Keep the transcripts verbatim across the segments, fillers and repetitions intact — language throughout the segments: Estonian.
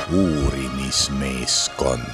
uurimismeeskond.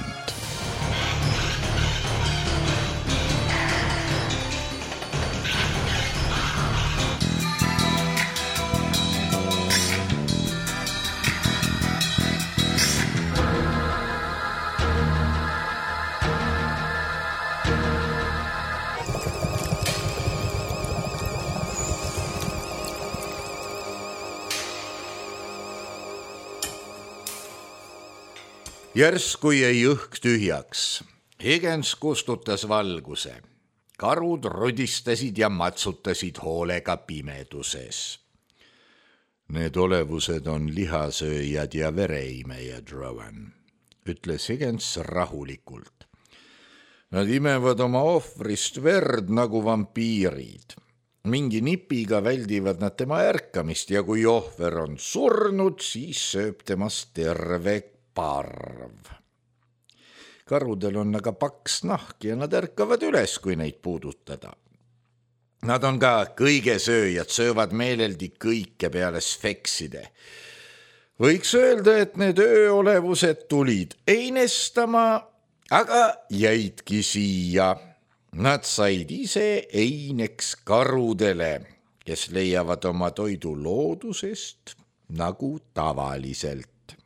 Järsku jäi õhk tühjaks. Higgins kustutas valguse. Karud rudistasid ja matsutasid hoolega pimeduses. Need olevused on lihasööjad ja vereimejad, Rowan, ütles Higgins rahulikult. Nad imevad oma ohvrist verd nagu vampiirid. Mingi nipiga väldivad nad tema ärkamist ja kui ohver on surnud, siis sööb temast terve parv. Karudel on aga paks nahk ja nad ärkavad üles, kui neid puudutada. Nad on ka kõigesööjad, söövad meeleldi kõike peale sfekside. Võiks öelda, et need ööolevused tulid einestama, aga jäidki siia. Nad said ise eineks karudele, kes leiavad oma toidu loodusest nagu tavaliselt.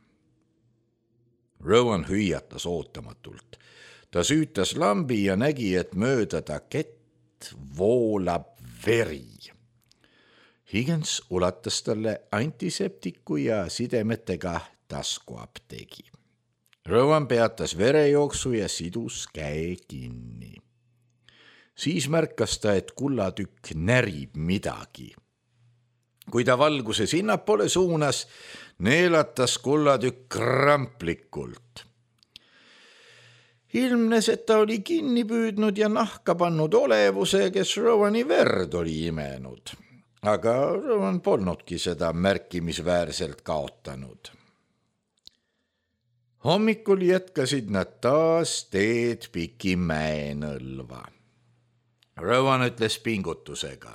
Rowan hüüatas ootamatult. Ta süütas lambi ja nägi, et mööda ta kett voolab veri. Higgins ulatas talle antiseptiku ja sidemetega taskuapteegi. Rowan peatas verejooksu ja sidus käe kinni. Siis märkas ta, et kullatükk närib midagi. Kui ta valguse sinnapoole suunas, neelatas kullatükk kramplikult. Ilmnes, et ta oli kinni püüdnud ja nahka pannud olevuse, kes Rowani verd oli imenud. Aga Rowan polnudki seda märkimisväärselt kaotanud. Hommikul jätkasid nad taas teed piki mäenõlva. Rowan ütles pingutusega.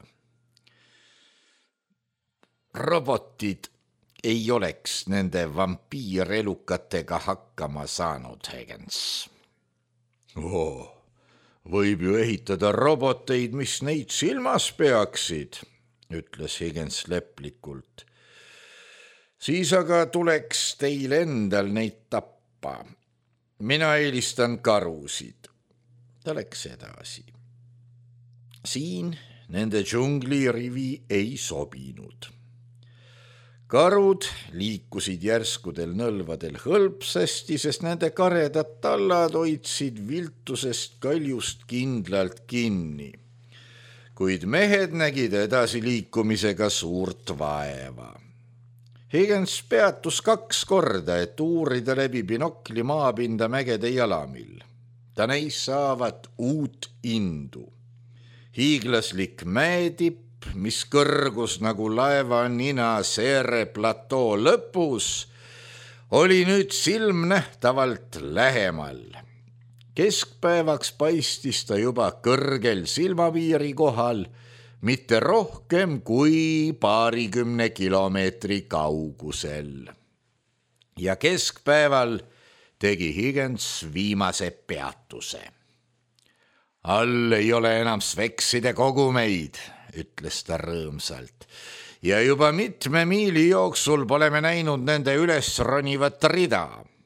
Robotid ei oleks nende vampiirelukatega hakkama saanud, Higgins. Oh, võib ju ehitada roboteid, mis neid silmas peaksid, ütles Higgins leplikult. Siis aga tuleks teil endal neid tappa. Mina eelistan karusid. Ta läks edasi. Siin nende džunglirivi ei sobinud. Karud liikusid järskudel nõlvadel hõlpsasti, sest nende karedad tallad hoidsid viltusest kaljust kindlalt kinni. Kuid mehed nägid edasi liikumisega suurt vaeva. Higgins peatus kaks korda, et uurida läbi binokli maapinda mägede jalamil. Ta näis saavat uut indu. Hiiglaslik mäetipp, mis kõrgus nagu laeva nina Seere platoo lõpus, oli nüüd silmnähtavalt lähemal. Keskpäevaks paistis ta juba kõrgel silmapiiri kohal, mitte rohkem kui paarikümne kilomeetri kaugusel. Ja keskpäeval tegi Higgins viimase peatuse. All ei ole enam sfekside kogumeid, ütles ta rõõmsalt, ja juba mitme miili jooksul pole me näinud nende üles ronivat rida.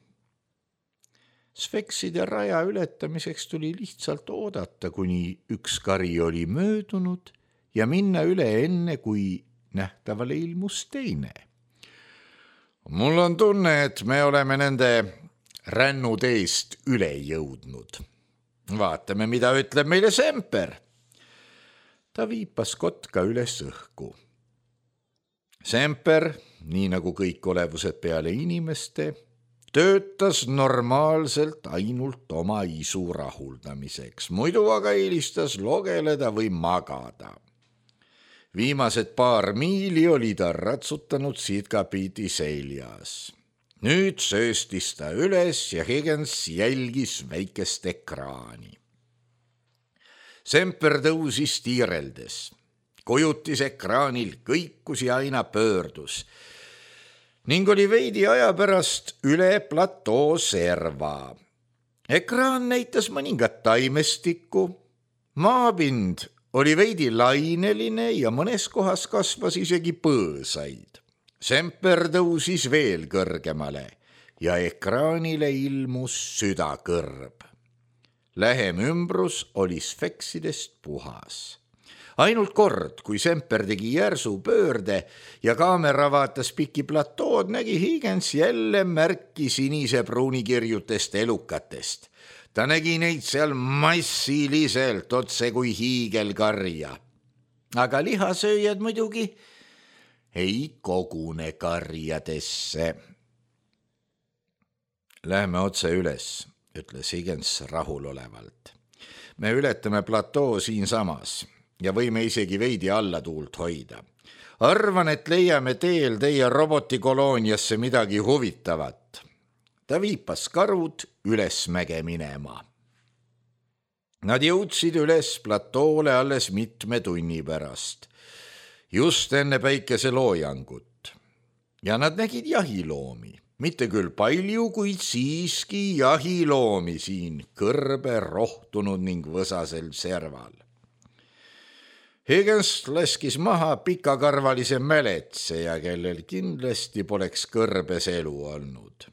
Sfekside raja ületamiseks tuli lihtsalt oodata, kuni üks kari oli möödunud ja minna üle enne, kui nähtavale ilmus teine. Mul on tunne, et me oleme nende rännuteest üle jõudnud. Vaatame, mida ütleb meile Semper. Ta viipas kotka üles õhku. Semper, nii nagu kõik olevused peale inimeste, töötas normaalselt ainult oma isu rahuldamiseks, muidu aga eelistas logeleda või magada. Viimased paar miili oli ta ratsutanud siidkapiidi seljas. Nüüd sööstis ta üles ja Higgins jälgis väikest ekraani. Semper tõusis tiireldes. Kujutis ekraanil kõikus ja aina pöördus. ning oli veidi aja pärast üle platoo serva. Ekraan näitas mõningat taimestikku, maapind oli veidi laineline ja mõnes kohas kasvas isegi põõsaid. Semper tõusis veel kõrgemale ja ekraanile ilmus südakõrb. Lähem ümbrus oli sfeksidest puhas. Ainult kord, kui Semper tegi järsu pöörde ja kaamera vaatas piki platood, nägi Higgins jälle märki sinise pruunikirjutest elukatest. Ta nägi neid seal massiliselt otse kui hiigelkarja. Aga lihasööjad muidugi ei kogune karjadesse. Lähme otse üles, ütles Higgins rahulolevalt. Me ületame platoo siinsamas ja võime isegi veidi alla tuult hoida. Arvan, et leiame teel teie robotikolooniasse midagi huvitavat. Ta viipas karud üles mäge minema. Nad jõudsid üles platoole alles mitme tunni pärast, just enne päikeseloojangut. Ja nad nägid jahiloomi. Mitte küll palju, kuid siiski jahiloomi siin kõrbe rohtunud ning võsasel serval. Higgins laskis maha pikakarvalise mäletseja, kellel kindlasti poleks kõrbes elu olnud.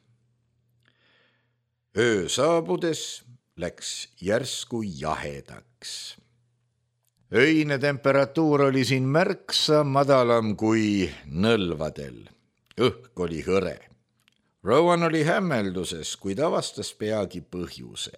Öö saabudes läks järsku jahedaks. Öine temperatuur oli siin märksa madalam kui nõlvadel. Õhk oli hõre. Rowan oli hämmelduses, kuid avastas peagi põhjuse.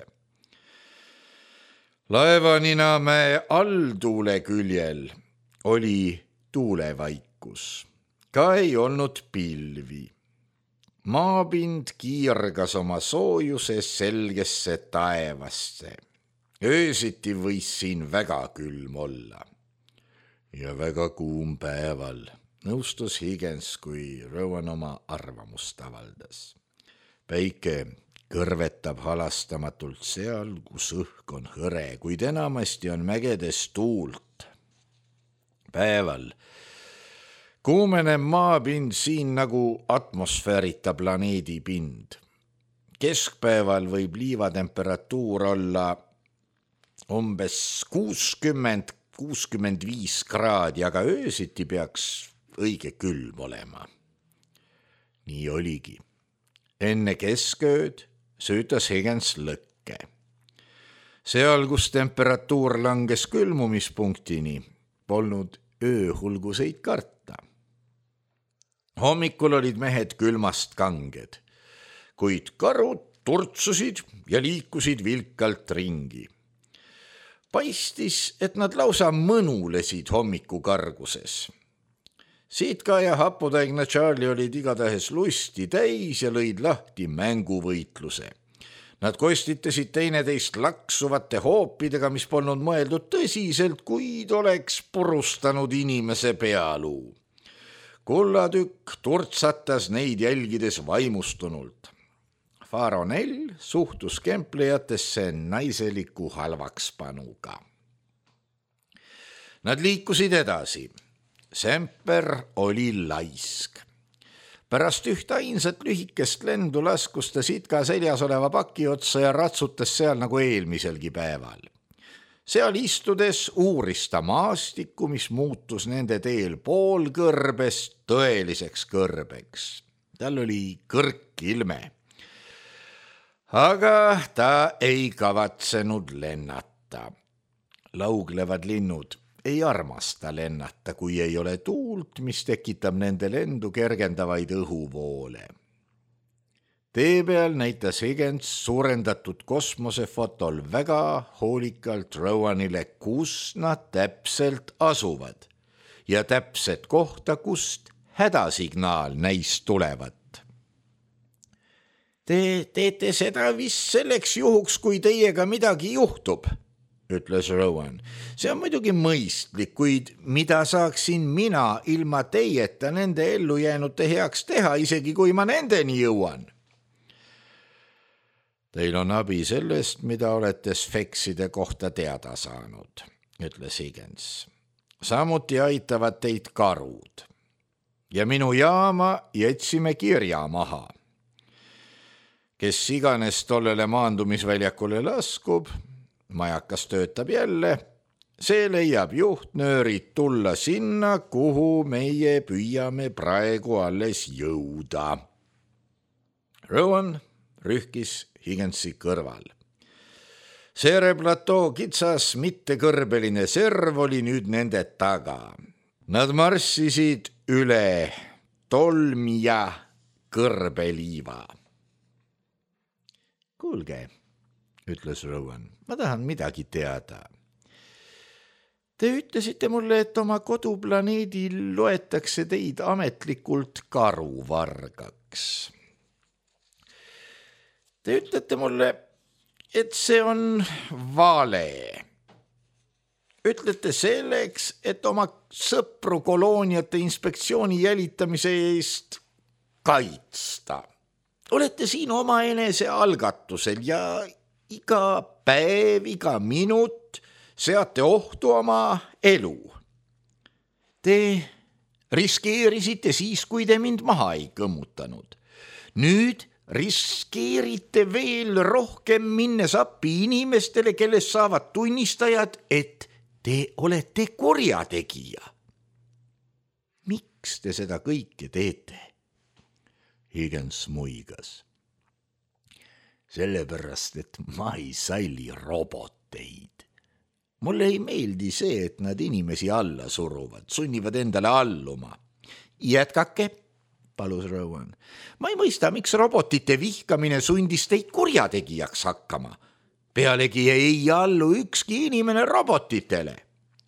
Laevaninamäe alltuule küljel oli tuulevaikus. Ka ei olnud pilvi. Maapind kiirgas oma soojuses selgesse taevasse. Öösiti võis siin väga külm olla. Ja väga kuum päeval, nõustus Higgins, kui Rowan oma arvamust avaldas. Päike kõrvetab halastamatult seal, kus õhk on hõre, kuid enamasti on mägedes tuult. Päeval kuumeneb maapind siin nagu atmosfäärita planeedi pind. Keskpäeval võib liivatemperatuur olla umbes kuuskümmend kuni kuuskümmend viis kraadi, aga öösiti peaks õige külm olema. Nii oligi. Enne keskööd söötas Higgins lõkke. Seal, kus temperatuur langes külmumispunktini, polnud ööhulguseid karta. Hommikul olid mehed külmast kanged, kuid karud turtsusid ja liikusid vilkalt ringi. Paistis, et nad lausa mõnulesid hommiku karguses. Sitka ja haputäigna Charlie olid igatahes lusti täis ja lõid lahti mänguvõitluse. Nad kostitasid teineteist laksuvate hoopidega, mis polnud mõeldud tõsiselt, kuid oleks purustanud inimese pealuu. Kullatükk turtsatas neid jälgides vaimustunult. Faronell suhtus kemplejatesse naiseliku halvakspanuga. Nad liikusid edasi. Semper oli laisk. Pärast ühte ainsat lühikest lendu laskus ta Sitka seljas oleva paki otsa ja ratsutas seal nagu eelmiselgi päeval. Seal istudes uuris ta maastikku, mis muutus nende teel poolkõrbest tõeliseks kõrbeks. Tal oli kõrk ilme. Aga ta ei kavatsenud lennata. Lauglevad linnud ei armasta lennata, kui ei ole tuult, mis tekitab nende lendu kergendavaid õhuvoole. Tee peal näitas Higgins suurendatud kosmosefotol väga hoolikalt Rowanile, kus nad täpselt asuvad ja täpset kohta, kust hädasignaal näis tulevat. Te teete seda vist selleks juhuks, kui teiega midagi juhtub, ütles Rowan. See on muidugi mõistlik, kuid mida saaksin mina ilma teieta nende ellujäänute heaks teha, isegi kui ma nendeni jõuan? Teil on abi sellest, mida olete sfekside kohta teada saanud, ütles Higgins. Samuti aitavad teid karud. ja minu jaama jätsime kirja maha. Kes iganes tollele maandumisväljakule laskub, majakas töötab jälle, see leiab juhtnöörid tulla sinna, kuhu meie püüame praegu alles jõuda. Rowan rühkis Higginsi kõrval. Seere platoo kitsas mittekõrbeline serv oli nüüd nende taga. Nad marssisid üle tolmja kõrbeliiva. Kuulge, ütles Rowan, ma tahan midagi teada. Te ütlesite mulle, et oma koduplaneedil loetakse teid ametlikult karuvargaks. Te ütlete mulle, et see on vale. Ütlete selleks, et oma sõpru kolooniate inspektsiooni jälitamise eest kaitsta. Olete siin oma enese algatusel ja iga päev, iga minut seate ohtu oma elu. Te riskeerisite siis, kui te mind maha ei kõmmutanud. Nüüd riskeerite veel rohkem minnes appi inimestele, kellest saavad tunnistajad, et te olete kurjategija. Miks te seda kõike teete? Higgins muigas. Sellepärast, et ma ei salli roboteid. Mulle ei meeldi see, et nad inimesi alla suruvad, sunnivad endale alluma. Jätkake, palus Rowan. Ma ei mõista, miks robotite vihkamine sundis teid kurjategijaks hakkama. Pealegi ei allu ükski inimene robotitele.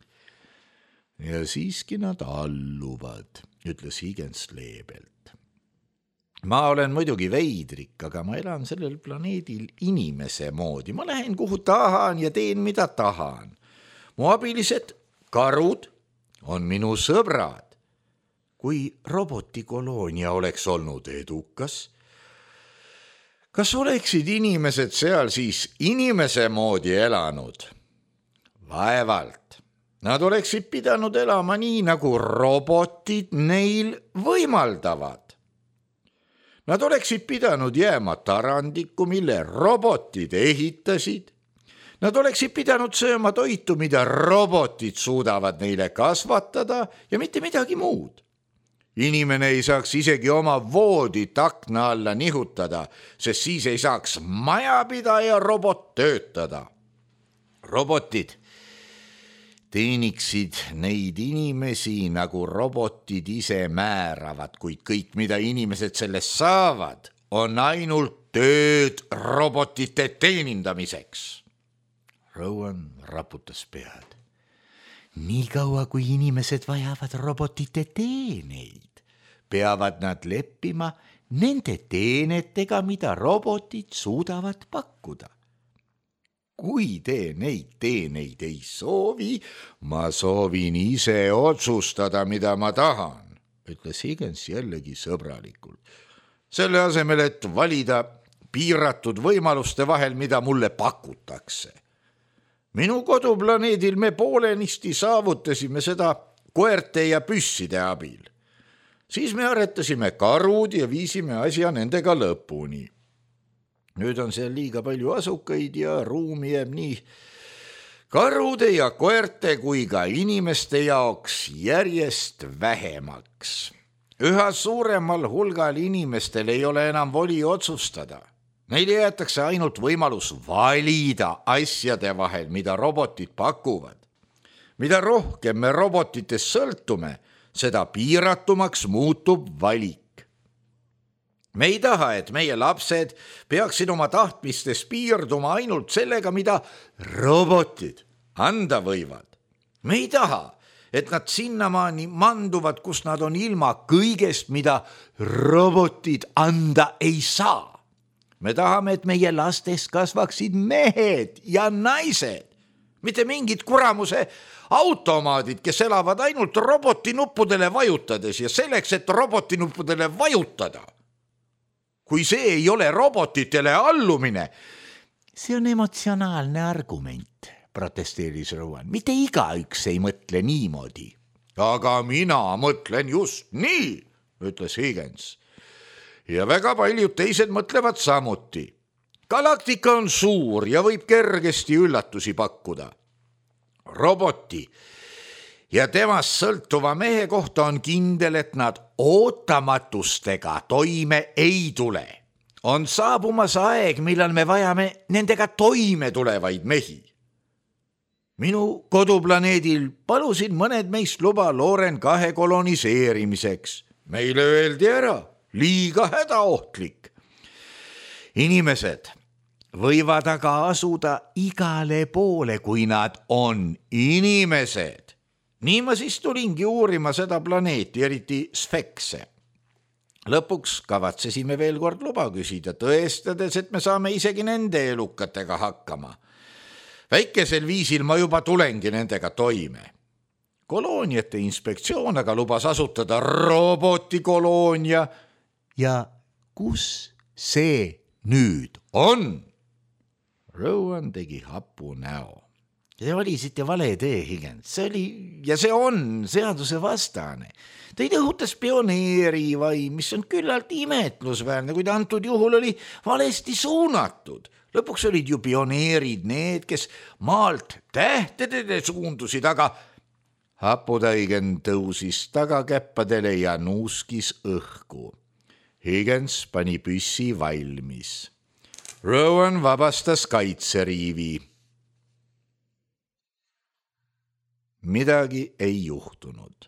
Ja siiski nad alluvad, ütles Higgins leebelt. Ma olen muidugi veidrik, aga ma elan sellel planeedil inimese moodi. Ma lähen kuhu tahan ja teen mida tahan. Mu abilised karud on minu sõbrad. Kui robotikoloonia oleks olnud edukas, kas oleksid inimesed seal siis inimese moodi elanud? Vaevalt. Nad oleksid pidanud elama nii, nagu robotid neil võimaldavad. Nad oleksid pidanud jääma tarandikku, mille robotid ehitasid. Nad oleksid pidanud sööma toitu, mida robotid suudavad neile kasvatada ja mitte midagi muud. Inimene ei saaks isegi oma voodit akna alla nihutada, sest siis ei saaks majapidaja robot töötada. Robotid teeniksid neid inimesi, nagu robotid ise määravad, kuid kõik, mida inimesed sellest saavad, on ainult tööd robotite teenindamiseks. Rowan raputas pead. Nii kaua, kui inimesed vajavad robotite teeneid, peavad nad leppima nende teenetega, mida robotid suudavad pakkuda. Kui te neid teeneid ei soovi, ma soovin ise otsustada, mida ma tahan, ütles Higgins jällegi sõbralikult. Selle asemel, et valida piiratud võimaluste vahel, mida mulle pakutakse. Minu koduplaneedil me poolenisti saavutasime seda koerte ja püsside abil. Siis me aretasime karud ja viisime asja nendega lõpuni. Nüüd on seal liiga palju asukaid ja ruumi jääb nii karude ja koerte kui ka inimeste jaoks järjest vähemaks. Üha suuremal hulgal inimestel ei ole enam voli otsustada. Neile jäetakse ainult võimalus valida asjade vahel, mida robotid pakuvad. Mida rohkem me robotitest sõltume, seda piiratumaks muutub valik. Me ei taha, et meie lapsed peaksid oma tahtmistes piirduma ainult sellega, mida robotid anda võivad. Me ei taha, et nad sinnamaani manduvad, kus nad on ilma kõigest, mida robotid anda ei saa. Me tahame, et meie lastest kasvaksid mehed ja naised, mitte mingid kuramuse automaadid, kes elavad ainult robotinuppudele vajutades ja selleks, et robotinuppudele vajutada. Kui see ei ole robotitele allumine, see on emotsionaalne argument, protesteeris Rowan. Mitte igaüks ei mõtle niimoodi. Aga mina mõtlen just nii, ütles Higgins. ja väga paljud teised mõtlevad samuti. Galaktika on suur ja võib kergesti üllatusi pakkuda. Roboti ja temast sõltuva mehe kohta on kindel, et nad ootamatustega toime ei tule. On saabumas aeg, millal me vajame nendega toime tulevaid mehi. Minu koduplaneedil palusid mõned meist luba Loren kahe koloniseerimiseks. Meile öeldi ära, liiga hädaohtlik. Inimesed võivad aga asuda igale poole, kui nad on inimesed. Nii ma siis tulingi uurima seda planeeti, eriti Sfekse. Lõpuks kavatsesime veel kord luba küsida, tõestades, et me saame isegi nende elukatega hakkama. Väikesel viisil ma juba tulengi nendega toime. Kolooniate inspektsioon aga lubas asutada robotikoloonia. Ja kus see nüüd on? Rowan tegi hapu näo. Te valisite vale tee, Higgins. See oli, ja see on seaduse vastane. Teid õhutas pioneeri vai, mis on küllalt imetlusväärne, kuid antud juhul oli valesti suunatud. Lõpuks olid ju pioneerid need, kes maalt tähtedele suundusid, aga haputaigen tõusis tagakäppadele ja nuuskis õhku. Higgins pani püssi valmis. Rowan vabastas kaitseriivi. Midagi ei juhtunud.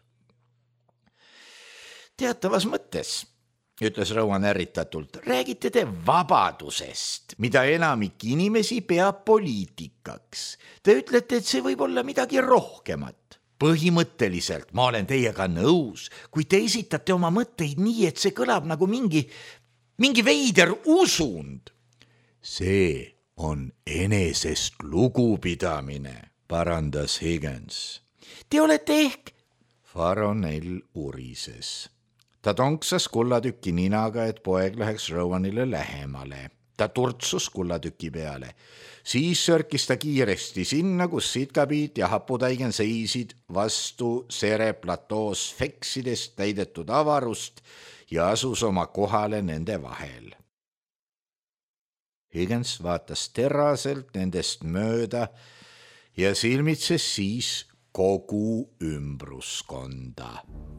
Teatavas mõttes, ütles Rowan ärritatult, räägite te vabadusest, mida enamik inimesi peab poliitikaks. Te ütlete, et see võib olla midagi rohkemat. Põhimõtteliselt ma olen teiega nõus, kui te esitate oma mõtteid nii, et see kõlab nagu mingi, mingi veider usund. See on enesest lugupidamine, parandas Higgins. Te olete ehk... Faronell urises. Ta tonksas kullatüki ninaga, et poeg läheks Rowanile lähemale. Ta turtsus kullatüki peale. Siis sörkis ta kiiresti sinna, kus sitkapiit ja haputaigen seisid vastu Sere platoos feksidest täidetud avarust ja asus oma kohale nende vahel. Higgins vaatas teraselt nendest mööda ja silmitses siis kogu ümbruskonda.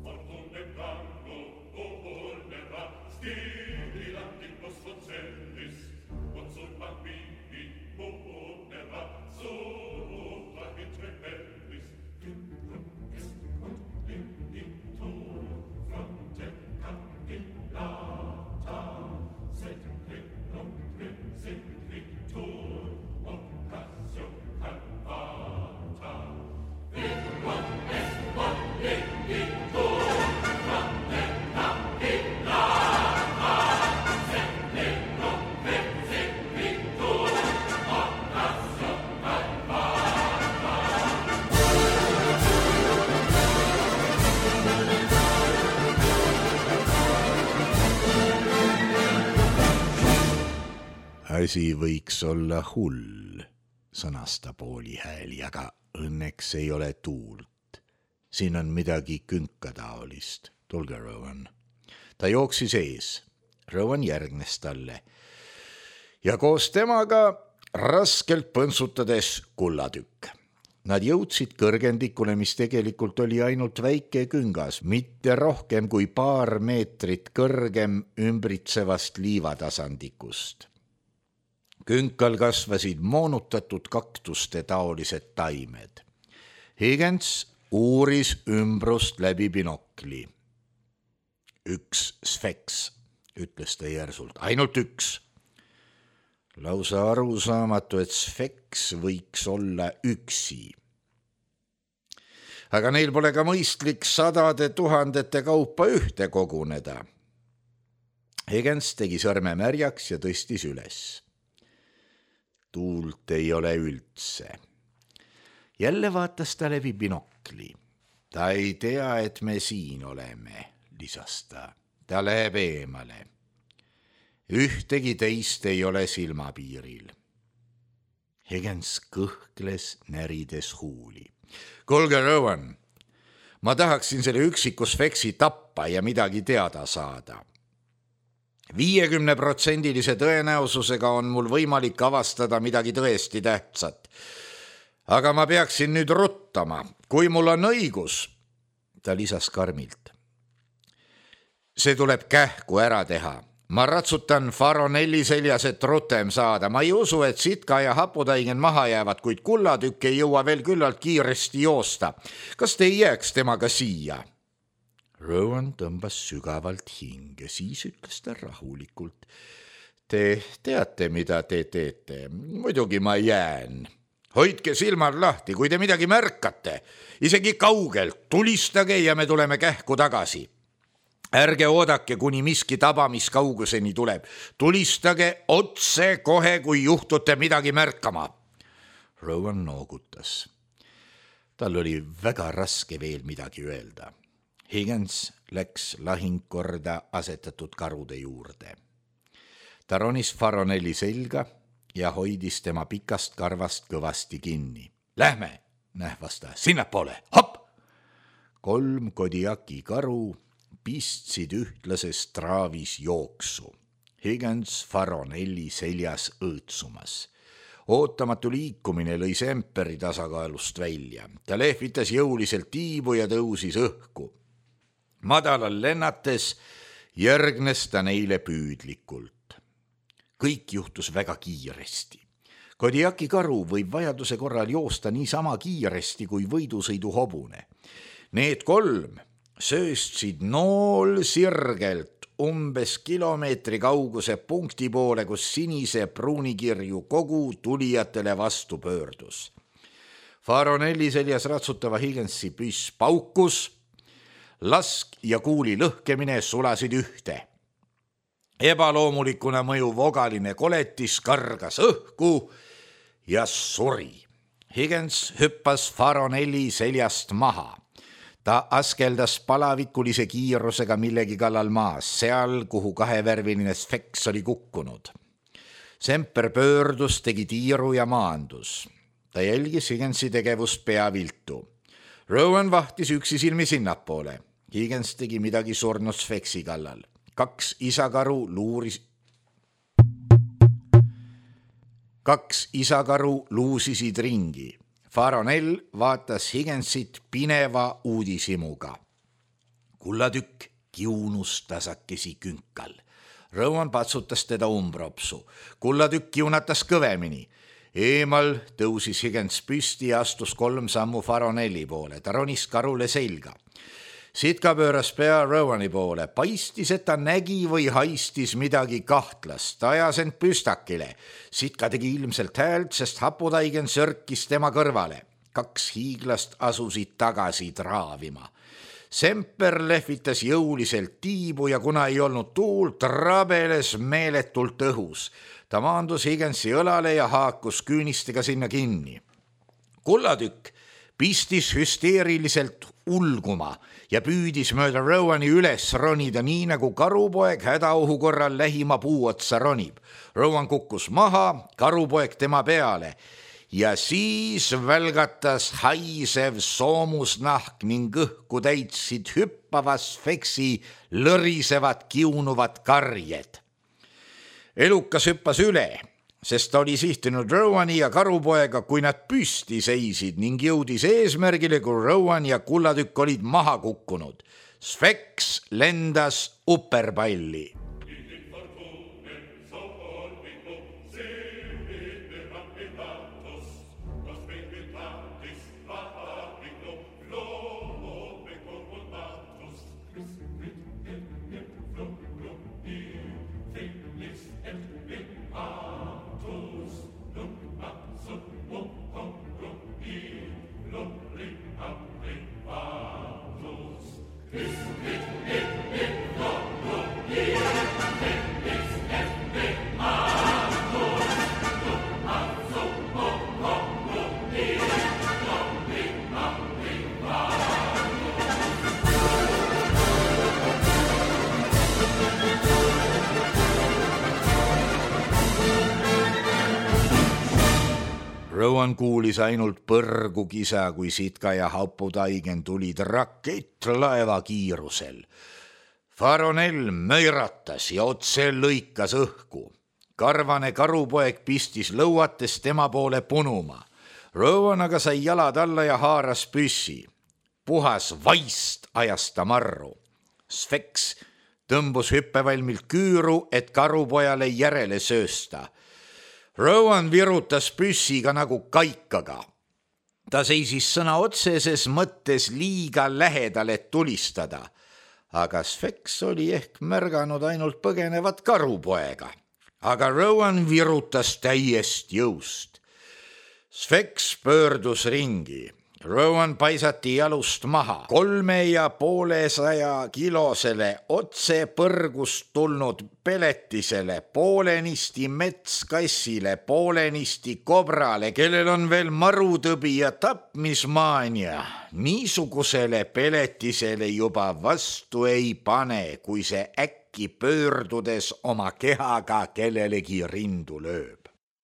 Asi võiks olla hull, sõnas ta pooli hääli, aga õnneks ei ole tuult. Siin on midagi künkataolist. Tulge, Rowan. Ta jooksis ees. Rowan järgnes talle. Ja koos temaga raskelt põnsutades kullatükk. Nad jõudsid kõrgendikule, mis tegelikult oli ainult väike küngas, mitte rohkem kui paar meetrit kõrgem ümbritsevast liivatasandikust. Künkal kasvasid moonutatud kaktuste taolised taimed. Higgins uuris ümbrust läbi binokli. Üks sfeks, ütles ta järsult, ainult üks. Lausa arusaamatu, et sfeks võiks olla üksi. Aga neil pole ka mõistlik sadade tuhandete kaupa ühte koguneda. Higgins tegi sõrme märjaks ja tõstis üles. Tuult ei ole üldse. Jälle vaatas ta läbi binokli. Ta ei tea, et me siin oleme, lisas ta. Ta läheb eemale. Ühtegi teist ei ole silmapiiril. Higgins kõhkles närides huuli. Kuulge, Rowan, Ma tahaksin selle üksiku Sfeksi tappa ja midagi teada saada. viiekümne protsendilise tõenäosusega on mul võimalik avastada midagi tõesti tähtsat. Aga ma peaksin nüüd ruttama, kui mul on õigus, ta lisas karmilt. See tuleb kähku ära teha. Ma ratsutan Faronelli seljas, et rutem saada. Ma ei usu, et Sitka ja Haputaigen maha jäävad, kuid kullatükk ei jõua veel küllalt kiiresti joosta. Kas te ei jääks temaga siia? Rowan tõmbas sügavalt hinge, siis ütles ta rahulikult. Te teate, mida te teete. Muidugi ma jään. Hoidke silmad lahti, kui te midagi märkate. Isegi kaugelt, tulistage ja me tuleme kähku tagasi. Ärge oodake, kuni miski tabamiskauguseni tuleb. Tulistage otse kohe, kui juhtute midagi märkama. Rowan noogutas. Tal oli väga raske veel midagi öelda. Higgins läks lahingkorda asetatud karude juurde. Ta ronis Faronelli selga ja hoidis tema pikast karvast kõvasti kinni. Lähme, nähvas ta, sinnapoole, hopp! Kolm Kodiaki karu pistsid ühtlases traavis jooksu. Higgins Faronelli seljas õõtsumas. Ootamatu liikumine lõi Semperi tasakaalust välja. Ta lehvitas jõuliselt tiibu ja tõusis õhku. Madalal lennates järgnes ta neile püüdlikult. Kõik juhtus väga kiiresti. Kodiaki karu võib vajaduse korral joosta nii sama kiiresti kui võidusõidu hobune. Need kolm sööstsid nool sirgelt umbes kilomeetri kauguse punkti poole, kus sinise pruunikirju kogu tulijatele vastu pöördus. Faronelli seljas ratsutava Higginsi püss paukus, lask ja kuuli lõhkemine sulasid ühte. Ebaloomulikuna mõjuv ogaline koletis kargas õhku ja suri. Higgins hüppas Faronelli seljast maha. Ta askeldas palavikulise kiirusega millegi kallal maas, seal, kuhu kahevärviline Sfeks oli kukkunud. Semper pöördus, tegi tiiru ja maandus. Ta jälgis Higginsi tegevust peaviltu. Rowan vahtis üksi silmi sinnapoole. Higgins tegi midagi surnud Sfeksi kallal. Kaks isakaru luuris... Kaks isakaru luusisid ringi. Faronell vaatas Higginsit pineva uudishimuga. Kullatükk kiunus tasakesi künkal. Rowan patsutas teda umbropsu. Kullatükk kiunatas kõvemini. Eemal tõusis Higgins püsti ja astus kolm sammu Faronelli poole. Ta ronis karule selga. Sitka pööras pea Rowani poole. Paistis, et ta nägi või haistis midagi kahtlast. Ta ajas end püstakile. Sitka tegi ilmselt häält, sest Haputaigen sörkis tema kõrvale. Kaks hiiglast asusid tagasi traavima. Semper lehvitas jõuliselt tiibu ja kuna ei olnud tuult, rabeles meeletult õhus. Ta maandus Higginsi õlale ja haakus küünistega sinna kinni. Kullatükk pistis hüsteeriliselt ulguma ja püüdis mööda Rowani üles ronida nii, nagu karupoeg hädaohu korral lähima puu otsa ronib. Rowan kukkus maha, karupoeg tema peale ja siis välgatas haisev soomusnahk ning õhku täitsid hüppava Sfeksi lõrisevad kiunuvad karjed. Elukas hüppas üle, sest ta oli sihtinud Rowani ja karupoega, kui nad püsti seisid ning jõudis eesmärgile, kui Rowan ja kullatükk olid maha kukkunud. Sfeks lendas uperpalli. Yeah. Rowan kuulis ainult põrgu kisa, kui Sitka ja Haputaigen tulid rakettlaeva kiirusel. Faronell möiratas ja otse lõikas õhku. Karvane karupoeg pistis lõuates tema poole punuma. Rowan aga sai jalad alla ja haaras püssi. Puhas vaist ajas ta marru. Sfeks tõmbus hüppevalmilt küüru, et karupojale järele söösta. Rowan virutas püssiga nagu kaikaga. Ta seisis sõna otseses mõttes liiga lähedal, et tulistada. Aga Sfeks oli ehk märganud ainult põgenevat karupoega. Aga Rowan virutas täiest jõust. Sfeks pöördus ringi. Rowan paisati jalust maha. Kolme ja poolesaja kilosele otse põrgust tulnud peletisele, poolenisti metskassile, poolenisti kobrale, kellel on veel marutõbi ja tapmismaania. Niisugusele peletisele juba vastu ei pane, kui see äkki pöördudes oma kehaga kellelegi rindu lööb.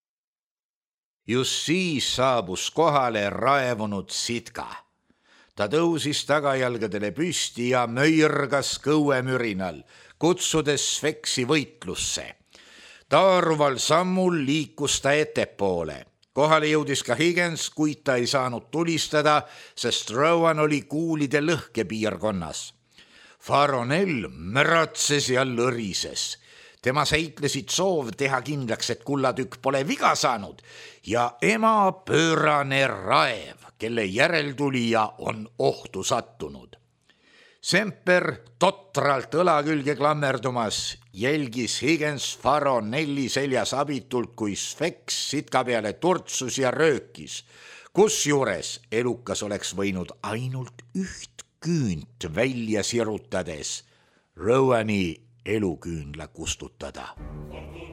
Just siis saabus kohale raevunud Sitka. Ta tõusis tagajalgadele püsti ja möirgas kõuemürinal, kutsudes Sfeksi võitlusse. Taaruval sammul liikus ta ettepoole. Kohale jõudis ka Higgins, kuid ta ei saanud tulistada, sest Rowan oli kuulide lõhkepiirkonnas. Faronell märatses ja lõrises. Tema seitlesid soov teha kindlaks, et kullatükk pole viga saanud ja ema pöörane raev, kelle järeltulija on ohtu sattunud. Semper totralt õla külge klammerdumas jälgis Higgins Faronelli seljas abitult, kui Sfeks Sitka peale turtsus ja röökis, kusjuures elukas oleks võinud ainult üht küünt välja sirutades Rowani eluküünla kustutada.